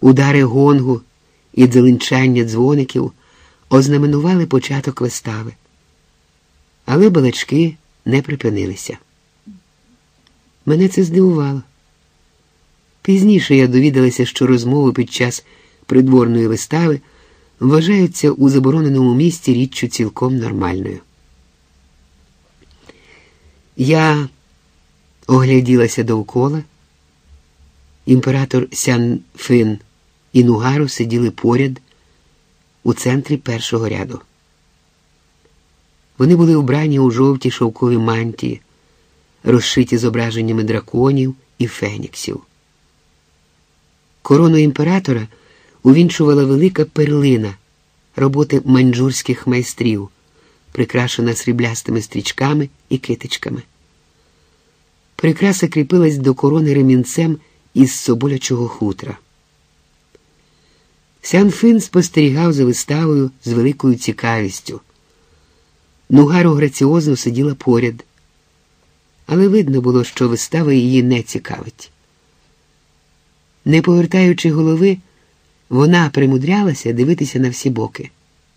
Удари гонгу і дзеленчання дзвоників ознаменували початок вистави. Але балачки не припинилися. Мене це здивувало. Пізніше я довідалася, що розмови під час придворної вистави вважаються у забороненому місті річчю цілком нормальною. Я огляділася довкола. Імператор Сян Фин і Нугару сиділи поряд у центрі першого ряду. Вони були вбрані у жовті шовкові мантії, розшиті зображеннями драконів і феніксів. Корону імператора увінчувала велика перлина роботи маньчжурських майстрів, прикрашена сріблястими стрічками і китичками. Прикраса кріпилась до корони ремінцем із соболячого хутра. Сян Фин спостерігав за виставою з великою цікавістю. Нугару граціозно сиділа поряд, але видно було, що вистава її не цікавить. Не повертаючи голови, вона примудрялася дивитися на всі боки.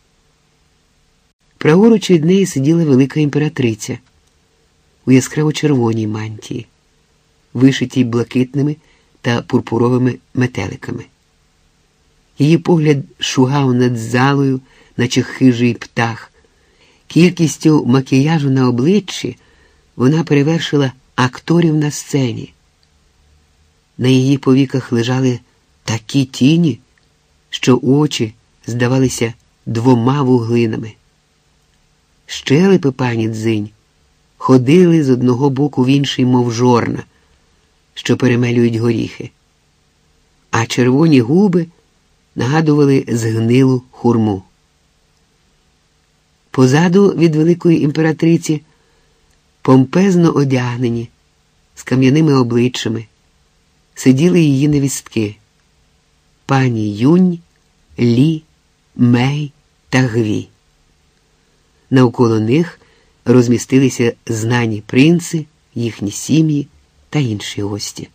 Праворуч від неї сиділа велика імператриця у яскраво-червоній мантії, вишитій блакитними та пурпуровими метеликами. Її погляд шугав над залою, наче хижий птах. Кількістю макіяжу на обличчі вона перевершила акторів на сцені. На її повіках лежали такі тіні, що очі здавалися двома вуглинами. Щелепи пані Цзинь ходили з одного боку в інший, мов жорна, що перемелюють горіхи, а червоні губи нагадували згнилу хурму. Позаду від великої імператриці, помпезно одягнені, з кам'яними обличчями, сиділи її невістки – пані Юнь, Лі, Мей та Гві. Навколо них розмістилися знані принци, їхні сім'ї та інші гості.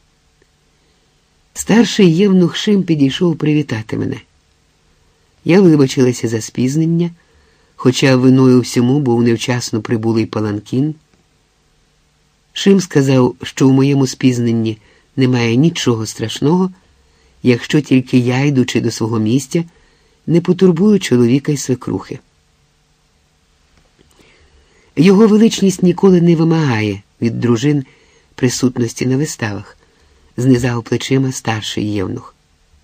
Старший євнух Шим підійшов привітати мене. Я вибачилася за спізнення, хоча виною всьому був невчасно прибулий паланкін. Шим сказав, що в моєму спізненні немає нічого страшного, якщо тільки я, йдучи до свого місця, не потурбую чоловіка й свекрухи. Його величність ніколи не вимагає від дружин присутності на виставах, знизав плечима старший євнух.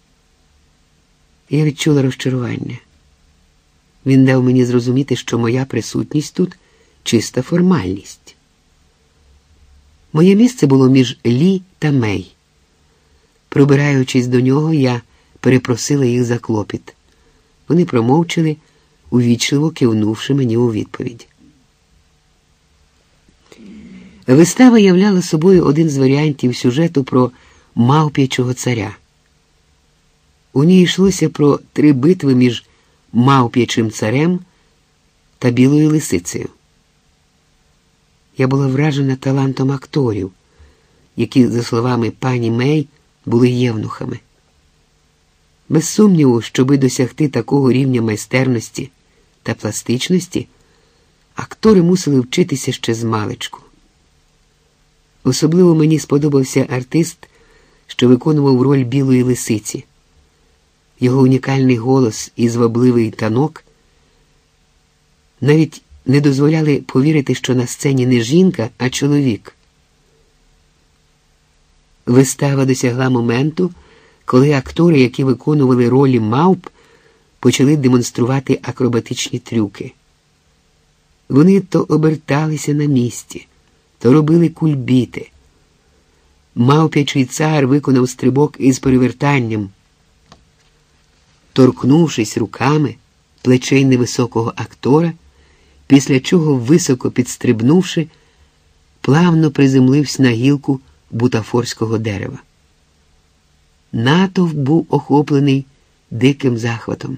Я відчула розчарування. Він дав мені зрозуміти, що моя присутність тут – чиста формальність. Моє місце було між Лі та Мей. Пробираючись до нього, я перепросила їх за клопіт. Вони промовчали, увічливо кивнувши мені у відповідь. Вистава являла собою один з варіантів сюжету про мавп'ячого царя. У ній йшлося про 3 битви між мавп'ячим царем та білою лисицею. Я була вражена талантом акторів, які, за словами пані Мей, були євнухами. Без сумніву, щоби досягти такого рівня майстерності та пластичності, актори мусили вчитися ще змалечку. Особливо мені сподобався артист, що виконував роль білої лисиці. Його унікальний голос і звабливий танок навіть не дозволяли повірити, що на сцені не жінка, а чоловік. Вистава досягла моменту, коли актори, які виконували ролі мавп, почали демонструвати акробатичні трюки. Вони то оберталися на місці, то робили кульбіти. Мавп'ячий цар виконав стрибок із перевертанням, торкнувшись руками плечей невисокого актора, після чого, високо підстрибнувши, плавно приземлився на гілку бутафорського дерева. Натовп був охоплений диким захватом.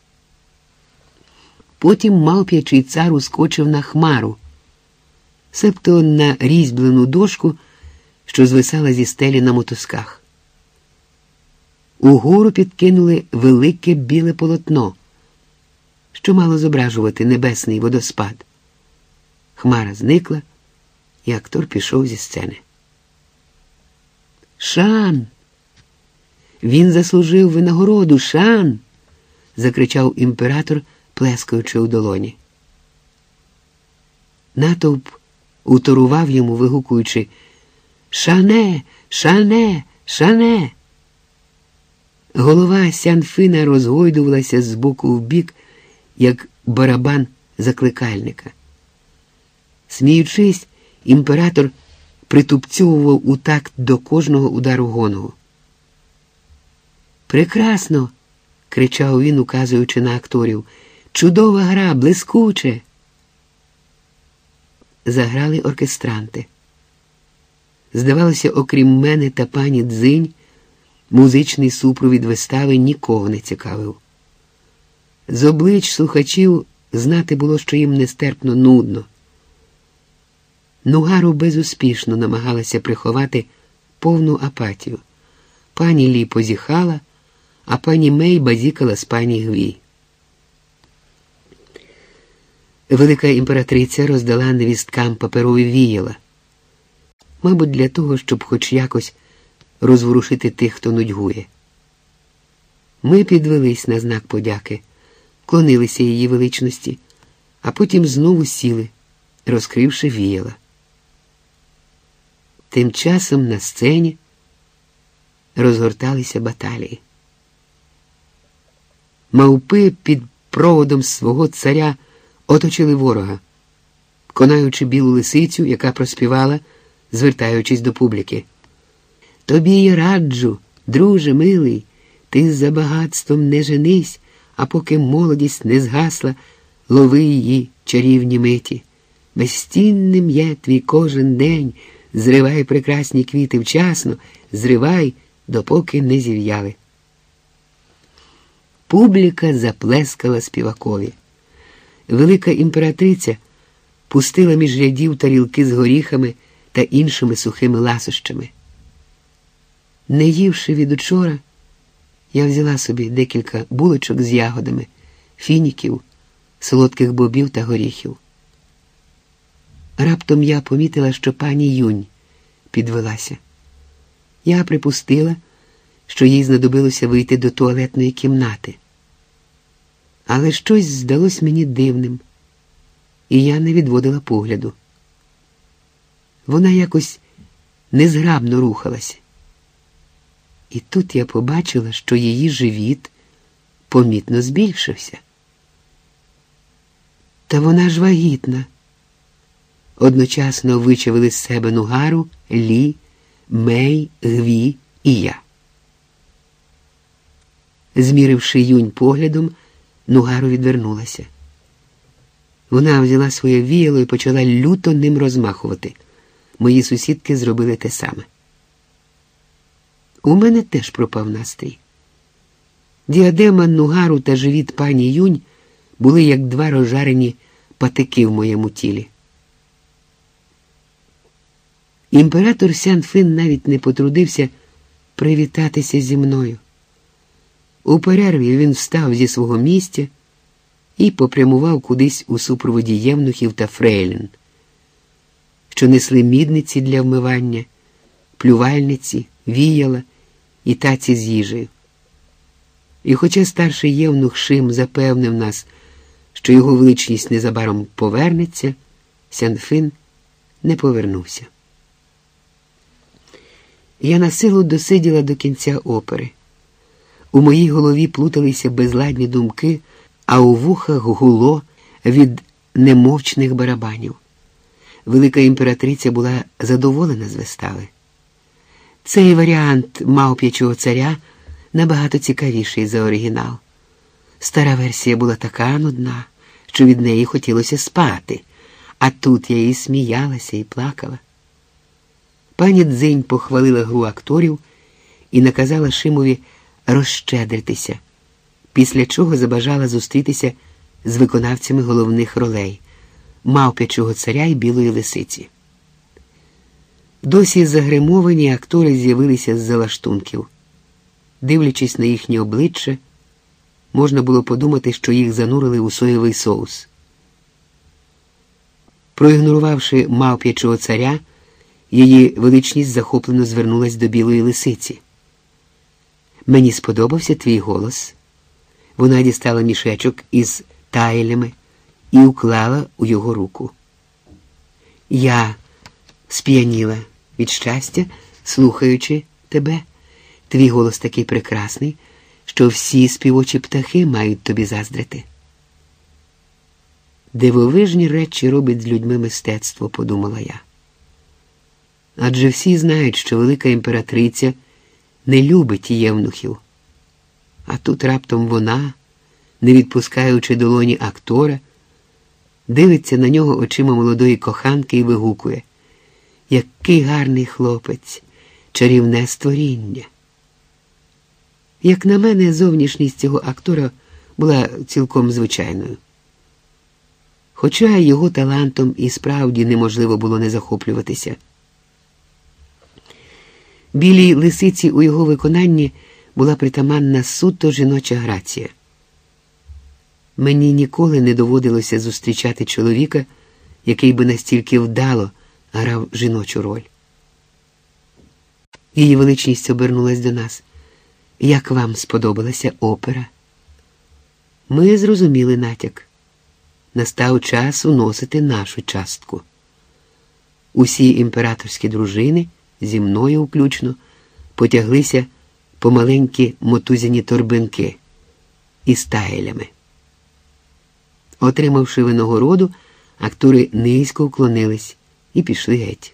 Потім мавп'ячий цар ускочив на хмару, себто на різьблену дошку, що звисала зі стелі на мотузках. Угору підкинули велике біле полотно, що мало зображувати небесний водоспад. Хмара зникла, і актор пішов зі сцени. «Шан! Він заслужив винагороду! Шан!» – закричав імператор, плескаючи у долоні. Натовп уторував йому, вигукуючи «Шане! Шане! Шане!». Голова Сян-Фина розгойдувалася з боку в бік, як барабан закликальника. Сміючись, імператор притупцьовував у такт до кожного удару гонгу. «Прекрасно!» – кричав він, указуючи на акторів. «Чудова гра! Блискуче!» Заграли оркестранти. Здавалося, окрім мене та пані Дзинь, музичний супровід вистави нікого не цікавив. З облич слухачів знати було, що їм нестерпно нудно. Нугару безуспішно намагалася приховати повну апатію. Пані Лі позіхала, а пані Мей базікала з пані Гві. Велика імператриця роздала невісткам паперові віяла. Мабуть, для того, щоб хоч якось розворушити тих, хто нудьгує. Ми підвелись на знак подяки, клонилися її величності, а потім знову сіли, розкривши віяла. Тим часом на сцені розгорталися баталії. Мавпи під проводом свого царя оточили ворога, конаючи білу лисицю, яка проспівала, звертаючись до публіки. «Тобі я раджу, друже милий, ти за багатством не женись, а поки молодість не згасла, лови її чарівні миті. Безцінним є твій кожен день, зривай прекрасні квіти вчасно, зривай, допоки не зів'яли». Публіка заплескала співакові. Велика імператриця пустила між рядів тарілки з горіхами та іншими сухими ласощами. Не ївши від учора, я взяла собі декілька булочок з ягодами, фініків, солодких бобів та горіхів. Раптом я помітила, що пані Юнь підвелася. Я припустила, що їй знадобилося вийти до туалетної кімнати. Але щось здалось мені дивним, і я не відводила погляду. Вона якось незграбно рухалася. І тут я побачила, що її живіт помітно збільшився. Та вона ж вагітна. Одночасно вичавили з себе Нугару, Лі, Мей, Гві і я. Зміривши Юнь поглядом, Нугару відвернулася. Вона взяла своє віяло і почала люто ним розмахувати. Мої сусідки зробили те саме. У мене теж пропав настрій. Діадема Нугару та живіт пані Юнь були як два розжарені патики в моєму тілі. Імператор Сян-Фин навіть не потрудився привітатися зі мною. У перерві він встав зі свого місця і попрямував кудись у супроводі євнухів та фрейлін, що несли мідниці для вмивання, плювальниці, віяла і таці з їжею. І хоча старший євнух Шим запевнив нас, що його величність незабаром повернеться, Сян-Фин не повернувся. Я насилу досиділа до кінця опери. У моїй голові плуталися безладні думки, а у вухах гуло від немовчних барабанів. Велика імператриця була задоволена з вистави. Цей варіант мавп'ячого царя набагато цікавіший за оригінал. Стара версія була така нудна, що від неї хотілося спати, а тут я і сміялася, і плакала. Пані Дзинь похвалила гру акторів і наказала Шимові розщедритися, після чого забажала зустрітися з виконавцями головних ролей – мавп'ячого царя і білої лисиці. Досі загримовані актори з'явилися з-за лаштунків. Дивлячись на їхні обличчя, можна було подумати, що їх занурили у соєвий соус. Проігнорувавши мавп'ячого царя, її величність захоплено звернулась до білої лисиці. «Мені сподобався твій голос». Вона дістала мішечок із тайлями і уклала у його руку. Я сп'яніла від щастя, слухаючи тебе. Твій голос такий прекрасний, що всі співочі птахи мають тобі заздрити. Дивовижні речі робить з людьми мистецтво, подумала я. Адже всі знають, що велика імператриця не любить євнухів. А тут раптом вона, не відпускаючи долоні актора, дивиться на нього очима молодої коханки і вигукує: «Який гарний хлопець, чарівне створіння!» Як на мене, зовнішність цього актора була цілком звичайною. Хоча його талантом і справді неможливо було не захоплюватися. Білій лисиці у його виконанні була притаманна суто жіноча грація. Мені ніколи не доводилося зустрічати чоловіка, який би настільки вдало грав жіночу роль. Її величність обернулась до нас. «Як вам сподобалася опера?» Ми зрозуміли натяк. Настав час уносити нашу частку. Усі імператорські дружини, зі мною включно, потяглися по маленькі мотузяні торбинки із тайлями. Отримавши винагороду, актори низько вклонились і пішли геть.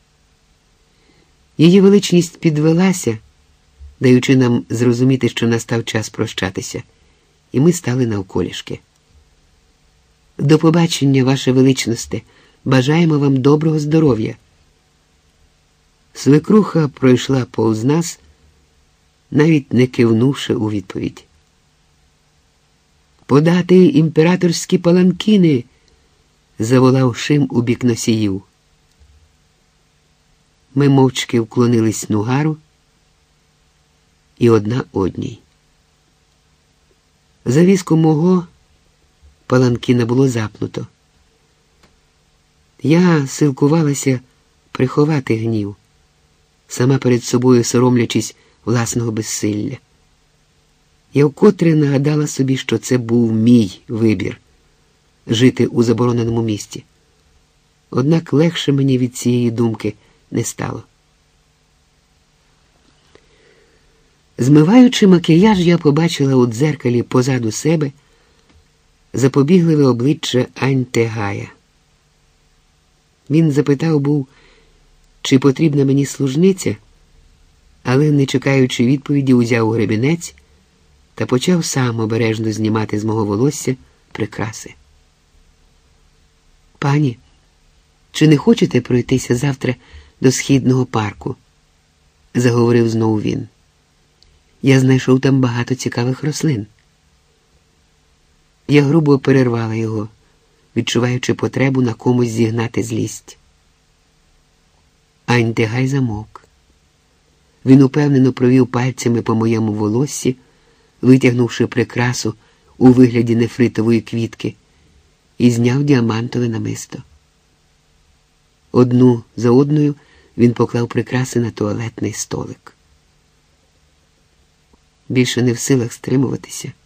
Її величність підвелася, даючи нам зрозуміти, що настав час прощатися, і ми стали навколішки. «До побачення, Ваше Величносте! Бажаємо вам доброго здоров'я!» Свекруха пройшла повз нас, навіть не кивнувши у відповідь. «Подати імператорські паланкіни!» – заволав Шим у бік носіїв. Ми мовчки вклонились Нугару і одна одній. Завіску мого паланкіна було запнуто. Я силкувалася приховати гнів, сама перед собою соромлячись власного безсилля. Я вкотре нагадала собі, що це був мій вибір – жити у забороненому місті. Однак легше мені від цієї думки не стало. Змиваючи макіяж, я побачила у дзеркалі позаду себе запобігливе обличчя Ань-Тегая. Він запитав був, чи потрібна мені служниця, але, не чекаючи відповіді, узяв гребінець та почав сам обережно знімати з мого волосся прикраси. «Пані, чи не хочете пройтися завтра до Східного парку?» – заговорив знову він. «Я знайшов там багато цікавих рослин». Я грубо перервала його, відчуваючи потребу на комусь зігнати злість. Ань-Тегай замовк. Він упевнено провів пальцями по моєму волоссі, витягнувши прикрасу у вигляді нефритової квітки, і зняв діамантове намисто. Одну за одною він поклав прикраси на туалетний столик. Більше не в силах стримуватися,